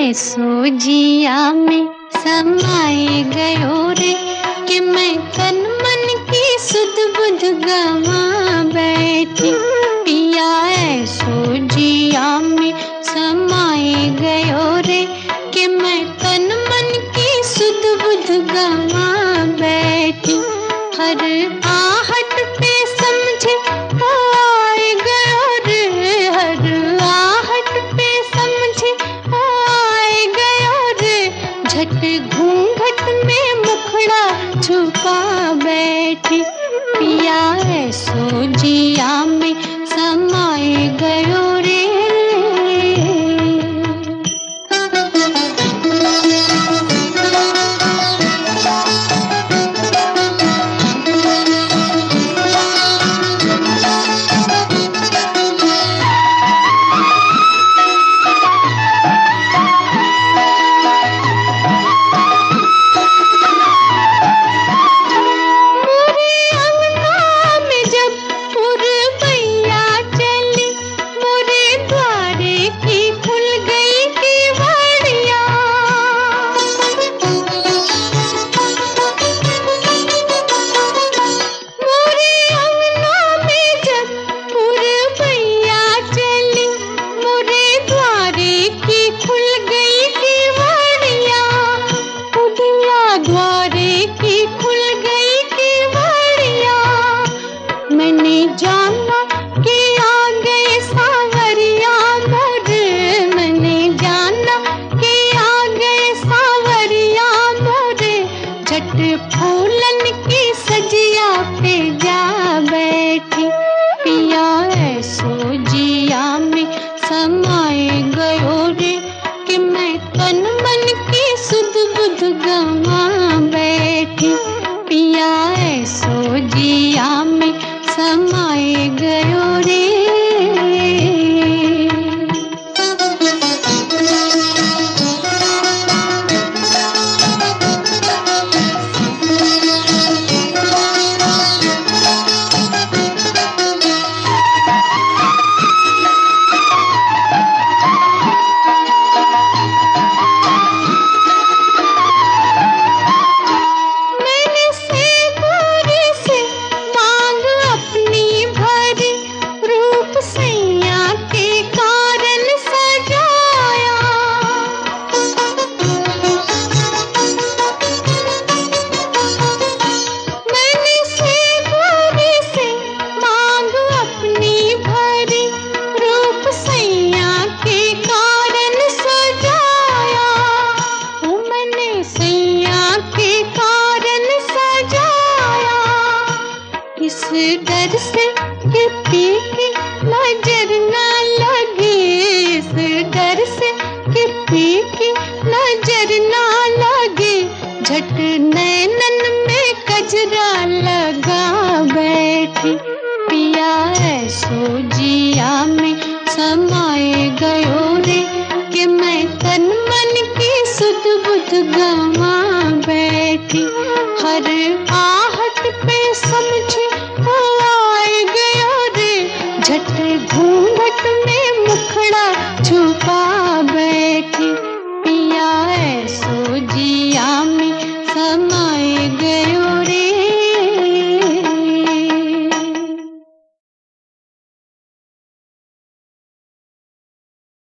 सोजिया में समाए गयो रे कि मैं तन मन की सुध बुध गवा बैठी। पिया सोजिया में समाए गयो रे कि मैं तन मन की सुध बुध गवा बैठी। हर आहट पे समझे आए गयो रे, हर आहट पे समझे आए गयो रे। झट घूंघट में मुखड़ा छुपा बैठी। पिया सोजिया में समाए गयो रे। फूलन की सजिया पे जा बैठी। पिया सोजिया में समाए गयो रे कि मैं तन मन की सुध बुध गवा बैठी। पिया सोजिया में समाए गयो रे। इस डर से कि पी की नजर न लगे, इस डर से कि पी की नजर न लगे। झट नैनन में कजरा लगा बैठी। पिया सोजिया में समाए गयो रे कि मैं तन मन की सुध बुध गवा बैठी। हर आहट पे समझे आए गयो रे। झट घूंघट में मुखड़ा छुपा बैठी। पिया